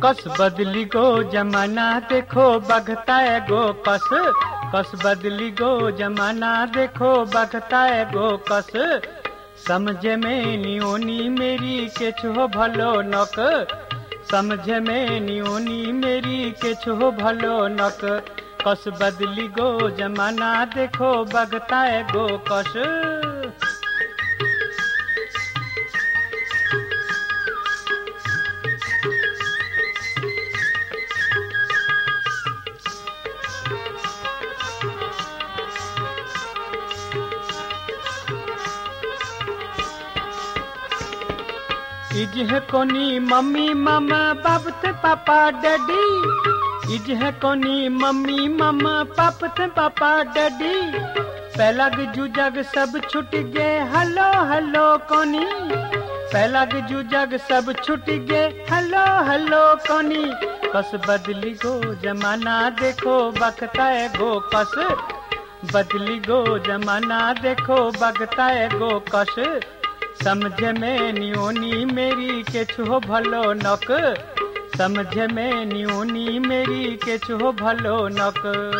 कस बदली गो जमाना देखो बघता है गो कस। कस बदली गो जमाना देखो बघता है गो कस। समझ में नियोनी मेरी के छो भलो नक। समझ में नियोनी मेरी के छो भलो नक। कस बदली गो जमाना देखो बघता है गो कस। इज है कोनी मम्मी मामा बाप पापा डैडी। इज है कोनी मम्मी मामा पापा डैडी। पहला गजू जग सब छुट गए हलो हलो कोनी। पहला गजू जग सब छुट गए हलो हलो कोनी। कस बदली गो जमाना देखो बघता है गो कस। बदली गो जमाना देखो बघता है गो कस। समझ में नियोनी मेरी के छो भलो नक। समझ में नियोनी मेरी के छो भलो नक।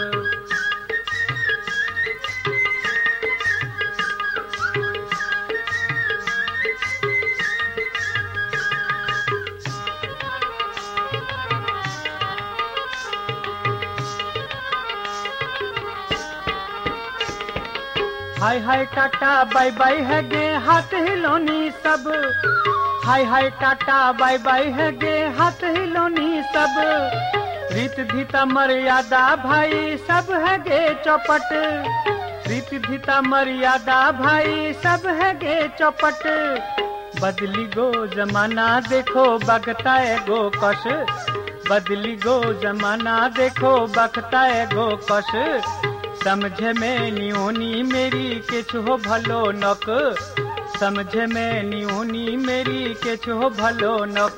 Hi hi tata bye bye है गे हाथ हिलोनी सब। Hi hi tata bye bye है गे हाथ हिलोनी सब। रीत धीता मर्यादा भाई सब है गे चौपट। रीत धीता मर्यादा भाई सब है गे चौपट। बदली गो जमाना देखो बघता है गो कस। बदली गो जमाना देखो बघता है गो कस। समझ में नियोनी मेरी के छो भलो नक। समझ में नियोनी मेरी के छो भलो नक।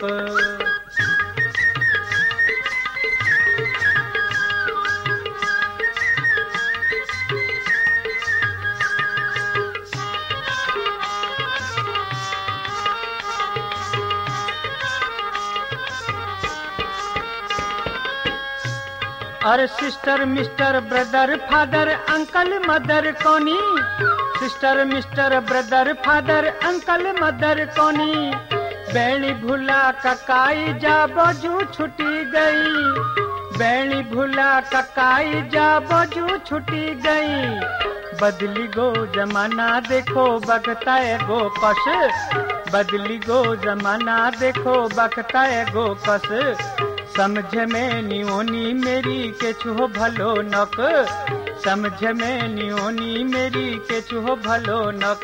अरे sister mister brother father uncle mother कोनी। Sister mister brother father uncle mother कोनी। बेणी भूला ककाई जा बजू छुटी गई। बेणी भूला ककाई जा बजू छुटी गई। बदली गो जमाना देखो बघता है गो कस। बदली गो जमाना देखो बघता है गो कस। समझ में नियोनी मेरी के छो भलो नक। समझ में नियोनी मेरी के छो भलो नक।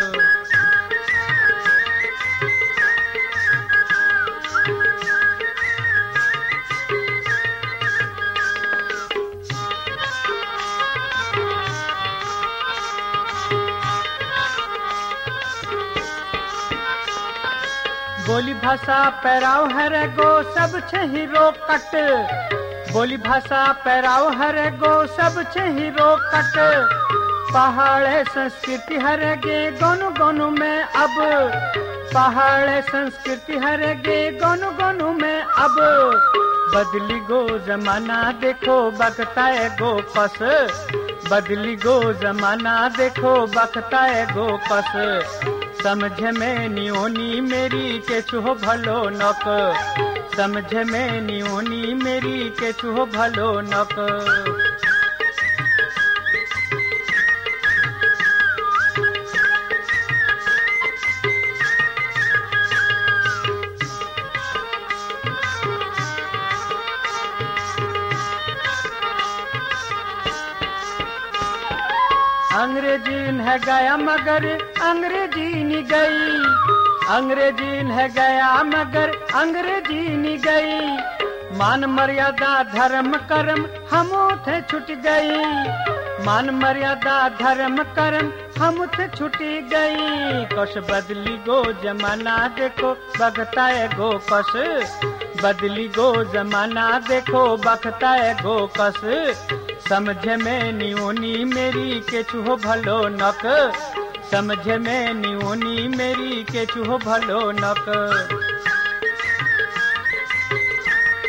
बोली भाषा पैराव हर गो सब छही रो कट। बोली भाषा पैराव हर गो सब छही रो कट। पहाड़ संस्कृति हर गे गोनु गोनु में अब। पहाड़ संस्कृति हर गे गोनु गोनु में अब। बदली गो जमाना देखो बघता है गो कस। बदली गो जमाना देखो बघता है गो कस। समझ में नियोनी मेरी के छो भलो नक। समझ में नियोनी मेरी के छो भलो नक। अंग्रेजी है गया मगर अंग्रेजी नहीं गई। अंग्रेजी है गया मगर अंग्रेजी नहीं गई। मान मर्यादा धर्म कर्म हम थे छुट गई। मान मर्यादा धर्म कर्म हम थे छुटी गई। कस बदली गो जमाना देखो बघता है गो कस। बदली गो जमाना देखो बघता है गो कस। समझ में नियोनी मेरी के छो भलो नक। समझ में नियोनी मेरी के छो भलो नक।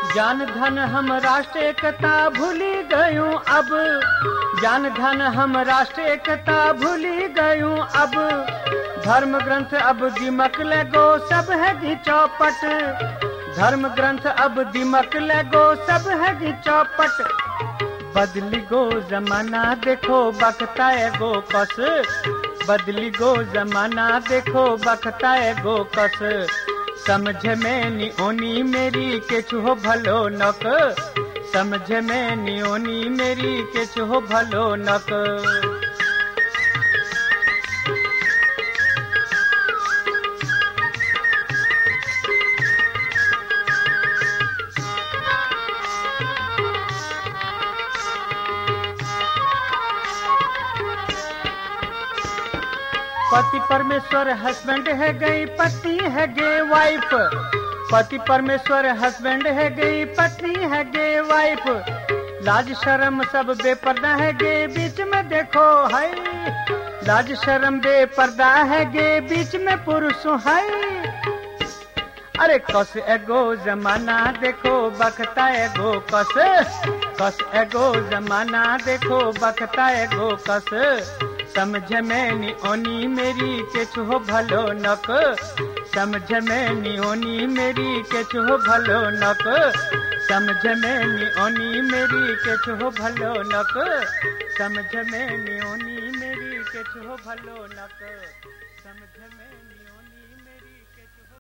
जान धन हम राष्ट्र एकता भूली गयूं अब, जान धन हम राष्ट्र एकता भूली गयूं अब। धर्म ग्रंथ अब दिमक लगो सब है गी चौपट, धर्म ग्रंथ अब दिमक लगो सब है गी चौपट। बदली गो जमाना देखो बखता है गो कस, बदली गो जमाना देखो बखता है गो कस। समझ में नी ओनी मेरी केछु हो भलो नक, समझ में नी ओनी मेरी केछु हो भलो नक। पति परमेश्वर हस्बैंड है गई पत्नी है गे वाइफ, पति परमेश्वर हस्बैंड है गई पत्नी है गे वाइफ। लाज शर्म सब बेपर्दा है गे बीच में देखो हाय, लाज शर्म बेपर्दा है गे बीच में पुरुष हाय। अरे कस एगो जमाना देखो बखता एगो कस, कस एगो जमाना देखो बखता एगो कस। समझ में नी ओनी मेरी केछु हो भलो नक, समझ में नी ओनी मेरी केछु हो भलो नक, समझ में नी ओनी मेरी केछु हो भलो नक, समझ में नी ओनी मेरी केछु हो भलो नक, समझ में नी